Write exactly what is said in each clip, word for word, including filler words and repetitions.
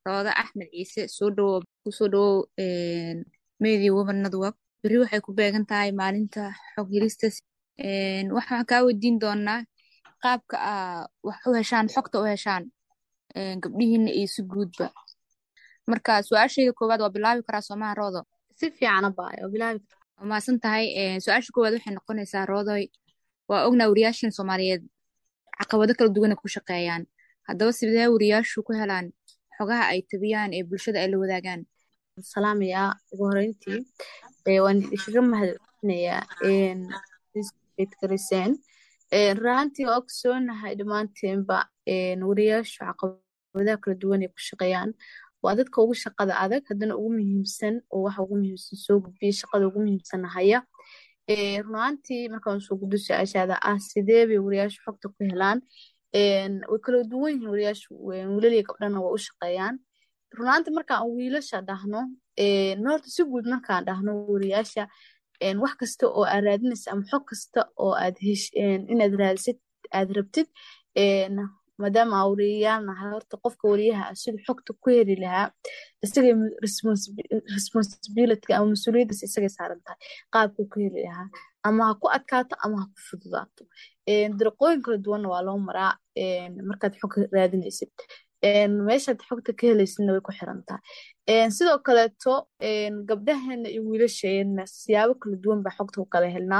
Rooda Axmed Ciise soo dhawow kusoo dhawow een Media Women Network. Berri waxay ku beegan tahay maalinta xog helista. Een waxaan kaa weydiin doonaa qaabka aa wax u heshaan xogta u heshaan een gabdhihiina iyo si guudba. Marka su-aashayda koowaad waa bilaabi karaa Soomaha Roodo. si fiican abaayo bilaabi Waa mahadsan tahay een su-aasha koowaad waxay noqonaysaa Roodoy. Waa ognaa wariyaashan Soomaaliyeed caqabado kala duwan ay ku shaqeeyaan. Haddaba sidee wariyaashu ku helaan xogaha ay tabiyaan ee bulshada ay la wadaagaan? salaamayaa ugu horeyntii ee waan idinkaga mahadcelinayaa een isbedkariseen ee raantii oo ogsoonahay dhammaanteenba een wariyaashu caqabadaha kala duwan ay ku shaqeeyaan waa dadka ugu shaqada adag haddana ugu muhiimsan oo waxa ugu muhiimsan soo gudbiya shaqada ugu muhiimsan haya ee runtii markaan soo gudbiyo su-aashaada ah sidee bay wariyaashu xogta ku helaan een way kala duwan yihiin wariyaashu wiilal iyo gabdhana waa u shaqeeyaan runtii markaan wiilasha dhahno een horta si guud markaan dhahno wariyaasha een wax kasta oo aad raadinaysa ama xog kasta oo aad hesh inaad raadisid aad rabtid een maadaama wariyaal nahay horta qofka wariyaha ah siduu xogta ku heli lahaa isaga responsibility ama mas'uuliyadda isaga saaran tahay qaabku ku heli lahaa ama ha ku adkaato ama ha ku fududaato een dariiqooyin kala duwanna waa loo maraa een markaad xog raadinaysid een meeshaad xogta ka helaysidna way ku xiran tahay een sidoo kaleeto een gabdhaheena iyo wiilasheena siyaabo kala duwan baa xogta u kala helnaa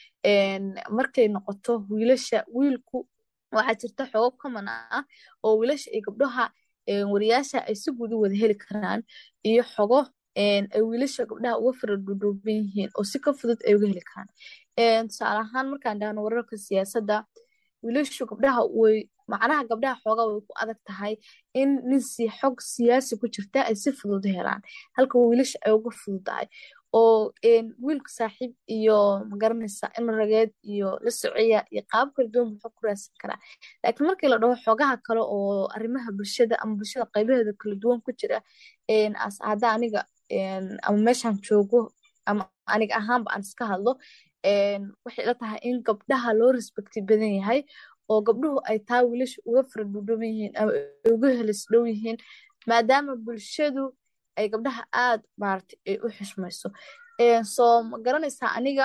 een markay noqoto wiilasha wiilku waxaa jirta xogo common ah oo wiilasha iyo gabdhaha een wariyaasha ay si guud u wada heli karaan iyo xogo een ay wiilasha gabdhaha uga fara dhuudhuuban yihiin oo si ka fudud ay uga heli karaan een tusaale ahaan markaan dhahno wararka siyaasadda wiilashu gabdhaha way macnaha gabdhaha xoogaa way ku adag tahay in nin si xog siyaasi ku jirta ay si fudud u helaan halka wiilasha ay uga fududahay oo een wiilka saaxiib iyo magaranaysa in rageed iyo la sociya iyo qaab kala duwan buu xog ku raadsan karaa laakiin markii la dhaho xogaha kale oo arrimaha bulshada ama bulshada qaybaheeda kala duwan ku jira een as hadda aniga een ama meeshaan joogo ama aniga ahaanba aan iska hadlo een waxay ila tahay in gabdhaha loo respecti badan yahay oo gabdhuhu ay taa wiilasha uga fara dhuudhuuban yihiin ama uga helis dhow yihiin maadaama bulshadu ay gabdhaha aad maaragtay ay u xushmayso een soo ma garanaysaa aniga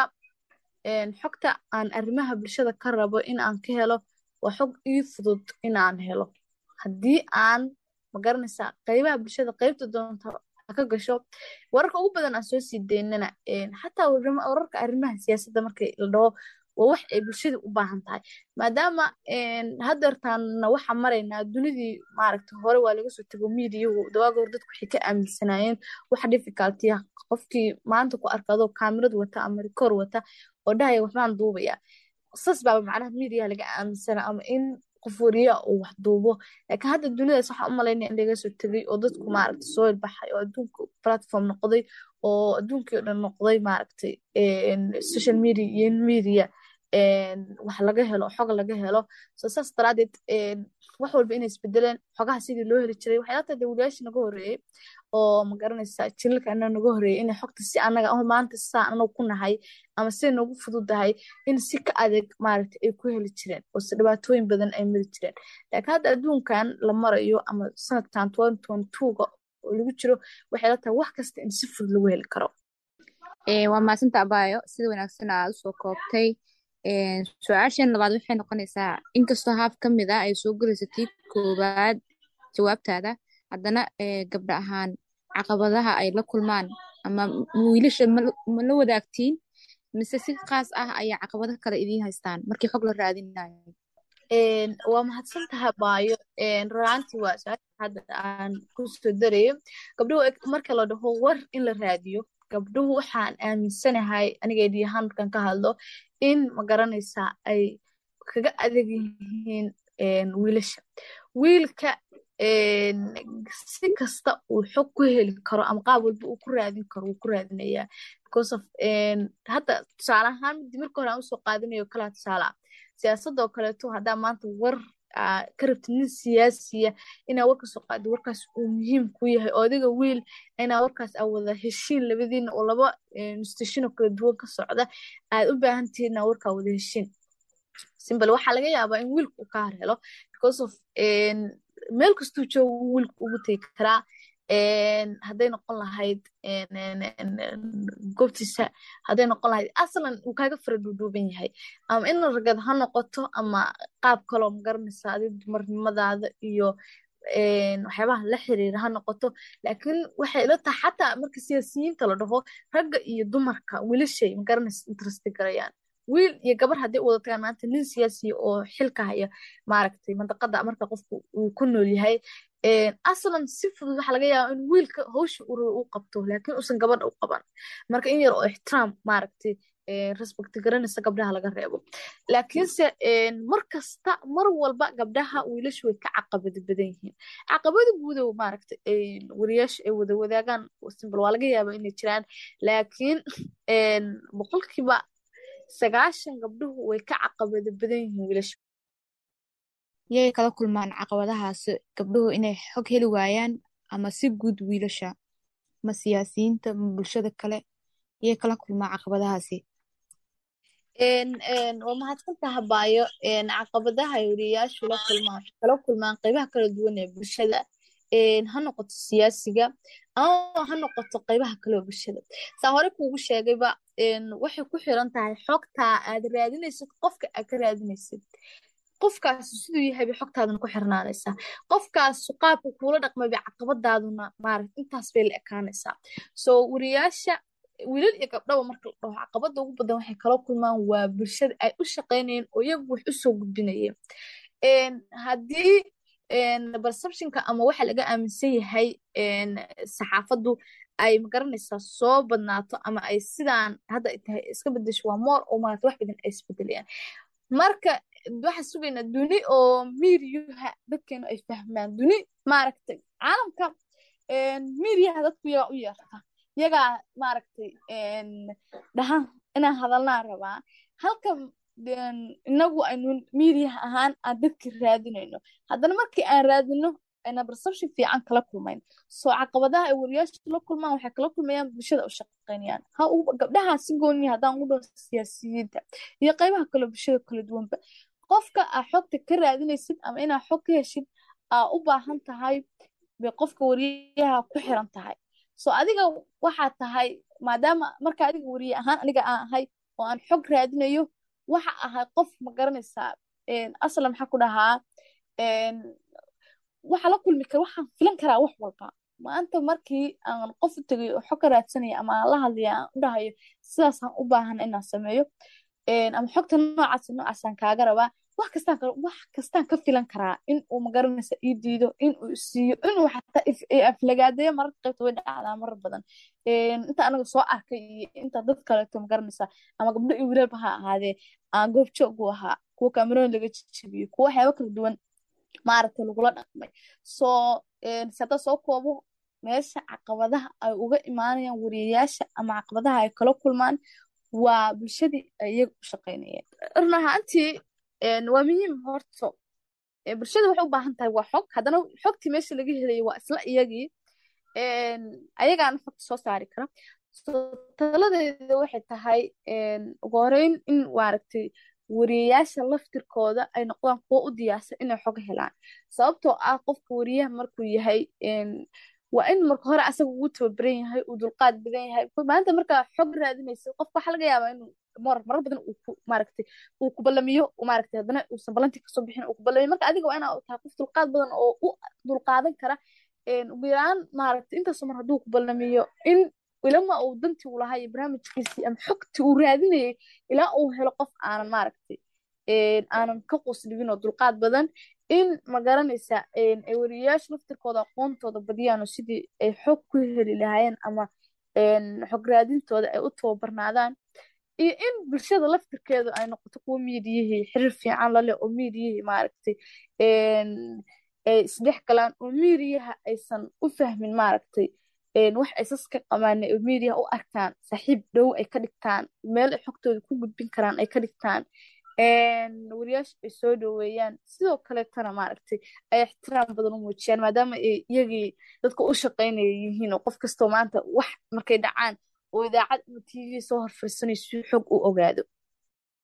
een xogta aan arrimaha bulshada ka rabo in aan ka helo waa xog ii fudud in aan helo haddii aan ma garanaysaa qaybaha bulshada qaybta doonta ka gasho wararka ugu badan aan soo sii daynana een xataa wararka arrimaha siyaasadda markay la dhaho waa wax ay bulshada u baahan tahay maadaama een hadeertaana waxaa maraynaa dunidii maaragtay hore waa laga soo tego miidiyahu dawaaga hor dadku waxay ka aaminsanaayeen wax difficulty ah qofkii maanta ku arkado kaamirad wata ama rikoor wata oo dhahaya waxbaan duubaya sas baaba macnaha miidiyaha laga aaminsana ama in qof wariya uu wax duubo laakiin hadda dunidaas waxaa u malaynaya in laga soo tegay oo dadku maaragtay soo ilbaxay oo adduunka platform noqday oo adduunkii oo dhan noqday maaragtay social media iyo media wax laga helo xog laga helo soo saas daraadeed wax walba inay isbedeleen xogaha sidii loo heli jiray waxay ata dawlayaashii naga horeeyey oo ma garanaysaa jilalka anaga naga horeeyey inay xogta si anaga oh maanta saa anagu ku nahay ama si noogu fududahay in si ka adeeg maaragtay ay ku heli jireen oo si dhibaatooyin badan ay mari jireen laakiin hadda adduunkan la marayo ama sanadkan twenty twenty-two-ga oo lagu jiro waxay la tahay wax kasta in si fudud lagu heli karo Ee waa mahadsantahay Abaayo sida wanaagsan aad u soo koobtay. Een su-aashan labaad waxay noqonaysaa inkastoo haaf ka mid ah ay soo gelaysatay koowaad jawaabtaada haddana ee gabdha ahaan caqabadaha ay la kulmaan ama wiilasha ma la wadaagtiin mise si qaas ah ayaa caqabado kale idiin haystaan markii xog la raadinayo een waa mahadsantahay baayo een runtii waa su-aasha hadda aan ku soo darayo gabdhuhu marka la dhaho war in la raadiyo gabdhuhu waxaan aaminsanahay aniga idii ahaan markaan ka hadlo in ma garanaysaa ay kaga adag yihiin een wiilasha wiilka een si kasta uu xog ku heli karo ama qaab walba uu ku raadin karo wuu ku raadinayaa because of een hadda tusaale ahaan midii marka hore aan usoo qaadanayo kala tusaale siyaasadda oo kaleeto haddaa maanta war ka rabtid nin siyaasiya inaa warka soo qaado warkaas uu muhiim ku yahay oo adiga wiil inaa warkaas aa wada heshiin labadiina oo laba institution oo kala duwan ka socda aad u baahan tihiin inaa warkaa wada heshiin simple waxaa laga yaabaa in wiilku uu ka har helo because of meel kastuu joogo wiilka ugu tegi karaa hadday noqon lahayd goobtiisa hadday noqon lahayd aslan uu kaaga fara dhuudhuuban yahay ama in ragad ha noqoto ama qaab kaloo magaranaysa adi dumarnimadaada iyo waxyaabaha la xiriira ha noqoto laakiin waxay ila tahay xataa marka siyaasiyiinta la dhaho ragga iyo dumarka wiilashay magaranaysa interesti garayaan wiil iyo gabar hadday u wada tagaan maanta nin siyaasiya oo xilka haya maaragtay mandaqada marka qofku uu ku nool yahay aslan si fudud waxa laga yaabaa in wiilka hawsha uu rabo uu qabto laakiin uusan gabadha u qaban marka in yar oo ixtiraam maaragtay respect garanaysa gabdhaha laga reebo laakiinse mar kasta mar walba gabdhaha wiilashu way ka caqabad badan yihiin caqabada guud oo maaragtay wariyaasha ay wada wadaagaan simbal waa laga yaabaa inay jiraan laakiin boqolkiiba sagaashan gabdhuhu way ka caqabada badan yihiin wiilasha yay kala kulmaan caqabadahaas gabdhuhu inay xog heli waayaan ama si guud wiilasha ma siyaasiyiinta ma bulshada kale yay kala kulmaan caqabadahaasi waa mahadsantaha baayo caqabadaha ay wariyayaashu la kulmaan kala kulmaan qaybaha kala duwan ee bulshada ha noqoto siyaasiga ama ha noqoto qaybaha kale oo bulshada saa hore kuugu sheegayba waxay ku xiran tahay xogtaa aad raadinaysid qofka aad ka raadinaysid qofkaas siduu yahay bay xogtaadana ku xirnaanaysaa qofkaas qaabka kuula dhaqmay bay caqabadaaduna maaragt intaas bay la ekaanaysaa soo wariyaasha wiilal iyo gabdhaba marka la dhaho caqabada ugu badan waxay kala kulmaan waa bulshada ay u shaqaynayeen oo iyagu wax u soo gudbinayeen haddii perceptionka ama waxa laga aaminsan yahay saxaafaddu ay magaranaysaa soo badnaato ama ay sidaan hadda ay tahay iska bedesho waa moor oo maarata wax badan ay isbedelayaan marka waxaan sugaynaa duni oo miiryuha dadkeenu ay fahmaan duni maaragtay caalamka miiryaha dadku yagaa u yeerta yagaa maaragtay dhahan inaan hadalnaa rabaa halka inagu aynu miiryaha ahaan aan dadki raadinayno haddana markii aan raadino ayna perception fiican kala kulmayn soo caqabadaha ay wariyaasha la kulmaan waxay kala kulmayaan bulshada u shaqaynayaan ha gabdhaha si gooniya haddaan ugu dhaho siyaasiyiinta iyo qaybaha kale bulshada kala duwanba qofka aa xogta ka raadinaysid ama inaa xog ka heshid aa u baahan tahay bay qofka wariyaha ku xiran tahay soo adiga waxaa tahay maadaama marka adiga wariye ahaan aniga aan ahay oo aan xog raadinayo waxa ahay qof ma garanaysaa aslan maxaa ku dhahaa waxa la kulmi kara waxaan filan karaa wax walba maanta markii aan qof u tegay oo xog ka raadsanaya ama aan la hadlaya aan u dhahayo sidaasaan u baahan inaan sameeyo ama xogta noocaas noocaasaan kaaga rabaa wax kastaan wax kastaan ka filan karaa in uu magaranaysa ii diido in uu siiyo inuu xataa aflagaadeeyo mararka qaybta way dhacdaa marar badan inta anaga soo arkay iyo inta dad kaleeto magaranaysa ama gabdho iyo wiilaalba ha ahaadee aan goob joog u ahaa kuwa kameroon laga jajabiyo kuwa waxyaaba kala duwan maaragta lagula dhaqmay soo sada soo koobo meesha caqabadaha ay uga imaanayaan wariyayaasha ama caqabadaha ay kala kulmaan waa bulshadii ay iyaga u shaqaynayeen run ahaantii waa muhiim horto bulshada waxay u baahan tahay waa xog haddana xogtii meesha laga helaya waa isla iyagii ayagaana xogta soo saari kara soo taladeeda waxay tahay ugu horeyn in maaragtay wariyayaasha laftirkooda ay noqdaan kuwo u diyaarsan inay xog helaan sababtoo ah qofka wariyaha markuu yahay waa in marka hore asaga ugu tababaran yahay uu dulqaad badan yahay maanta markaa xog raadinaysa qofka waxaa laga yaabaa inuu mar marar badan uu maaragtay uu ku ballamiyo maaragtay haddana uusan ballantii kasoo bixin uu ku ballamiyo marka adiga waa inaa tahay qof dulqaad badan oo u dulqaadan kara ugu yaraan maaragtay intaasoo mar hadduu ku ballamiyo in ilama uu dantii uu lahaa iyo barnaamijkiisii ama xogtii uu raadinayay ilaa uu helo qof aanan maaragtay aanan ka qosdhibin oo dulqaad badan in magaranaysa ay wariyayaasha laftirkooda aqoontooda badiyaan oo sidii ay xog ku heli lahaayeen ama xog raadintooda ay u tababarnaadaan iyo in bulshada laftirkeedu ay noqoto kuwa miidiyihii xiriir fiican laleh oo miidiyihii maaragtay ay isdhex galaan oo miidiyaha aysan u fahmin maaragtay wax aysas ka qabaana oo miidiyaha u arkaan saaxiib dhow ay ka dhigtaan meel ay xogtooda ku gudbin karaan ay ka dhigtaan wariyaasha ay soo dhoweeyaan sidoo kaleetana maaragtay ay ixtiraam badan u muujiyaan maadaama ay iyagii dadka u shaqaynaya yihiin oo qof kastoo maanta wax markay dhacaan oo idaacad ama t v soo horfariisanayso xog u ogaado